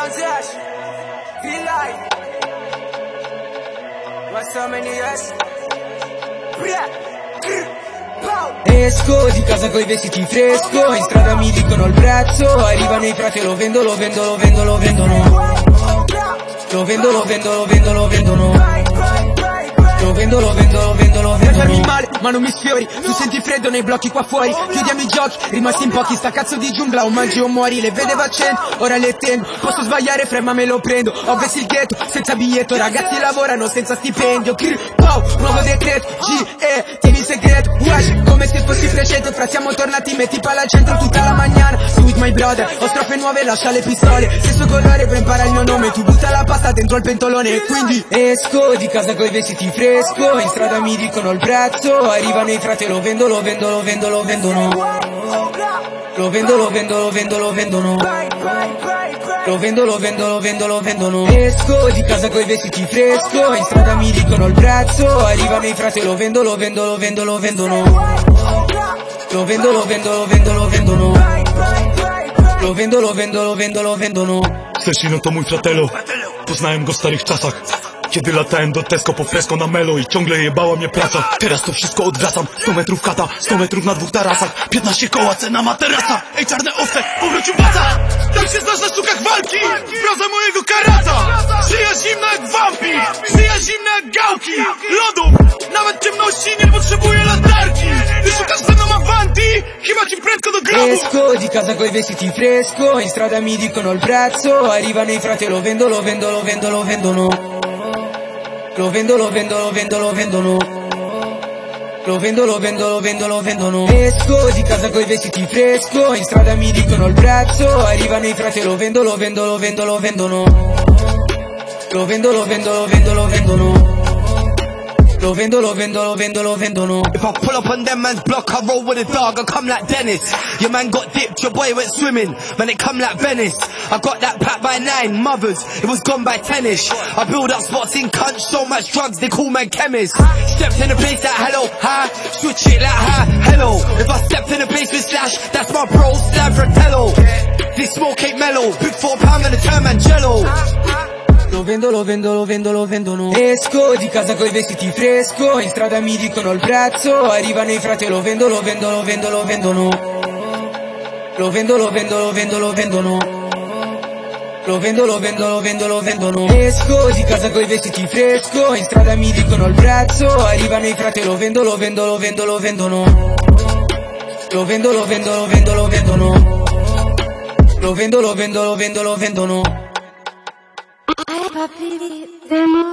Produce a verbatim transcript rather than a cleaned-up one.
Frances, feel like what's so many years? Esco di casa coi vestiti fresco, in strada mi dicono il prezzo, arrivano i frati e lo vendo, lo vendo, lo vendo, lo vendono. Lo vendo, lo vendo, lo vendo, lo vendono. Lo vendo, lo vendo, lo vendo, lo vendo. Farmi male, ma non mi sfiori. Tu senti freddo nei blocchi qua fuori. Chiudiamo i giochi, rimasti in pochi. Sta cazzo di giungla, o mangi o muori. Le vedevo a cento, ora le tendo. Posso sbagliare, frema me lo prendo. Ho vesti il ghetto, senza biglietto. Ragazzi lavorano senza stipendio. Wow, nuovo decreto, G E, tieni il segreto. Wash, come se fossi frescetto. Fra siamo tornati, metti palla al centro tutta la mañana. Sweet my brother, ho strofe nuove, lascia le pistole. Stesso colore, poi impara il mio nome. Tu butta la pasta dentro il pentolone. Quindi esco di casa coi vestiti fresco, in strada mi dicono il prezzo, arrivano i frati e lo vendo, lo vendo, lo vendo, lo vendono. Lo vendo, lo vendo, lo vendo, lo vendono. Lo vendo, lo vendo, lo vendo, lo vendono. Esco di casa coi vestiti fresco, in strada mi dicono il prezzo, arrivano i frati e lo vendo, lo vendo, lo vendo, lo vendono. Lo vendo, lo vendo, lo vendo, lo vendono. Lo vendo, lo vendo, lo vendo, lo vendono. Stefano to mój fratelo, poznałem go w starych czasach, kiedy latałem do Tesco po fresko na Melo i ciągle jebała mnie praca. Teraz to wszystko odwracam, sto metrów kata, sto metrów na dwóch tarasach, piętnaście koła cena materasa. Ej, czarne owce, powrócił baca. Tak się znasz na sztukach walki, wraza mojego karata. Żyja zimna jak wampir, żyja zimna jak gałki. Lodów, nawet ciemności nie potrzebuję latarki. Ty szukasz ze mną avanti, chyba ci prędko do grobu. Esco di casa coi vestiti fresco, in strada mi dicono il prezzo, arrivano i frati e lo vendo, lo vendo, lo vendo, lo vendono. Lo vendo, lo vendo, lo vendo, lo vendono. Lo vendo, lo vendo, lo vendo, lo vendono. Esco di casa coi vestiti fresco, in strada mi dicono il prezzo, arrivano i frati e lo vendo, lo vendo, lo vendo, lo vendono. Lo vendo, lo vendo, lo vendo, lo vendono. Lo vendo, lo vendo, lo vendo, lo vendono. If I pull up on them man's block, I roll with a dog, I come like Dennis. Your man got dipped, your boy went swimming, man it come like Venice. I got that pack by nine, mothers, it was gone by tennis. I build up spots in cunts, so much drugs, they call man chemists. Stepped in a place like hello, hi, switch it like hi, hello. If I stepped in a place with Slash, that's my bro, Stan Fratello. This smoke ain't mellow, big four pound and a turn man jello. Lo vendo, lo vendo, lo vendo, lo vendono. Esco di casa coi vestiti fresco, in strada mi dicono il prezzo, arrivano i frati e lo vendo, lo vendo, lo vendo, lo vendono. Lo vendo, lo vendo, lo vendo, lo vendono. Lo vendo, lo vendo, lo vendo, lo vendono. Esco di casa coi vestiti fresco, in strada mi dicono il prezzo, arrivano i frati e lo vendo, lo vendo, lo vendo, lo vendono. Lo vendo, lo vendo, lo vendo, lo vendono. Lo vendo, lo vendo, lo vendo, lo vendono. Papi,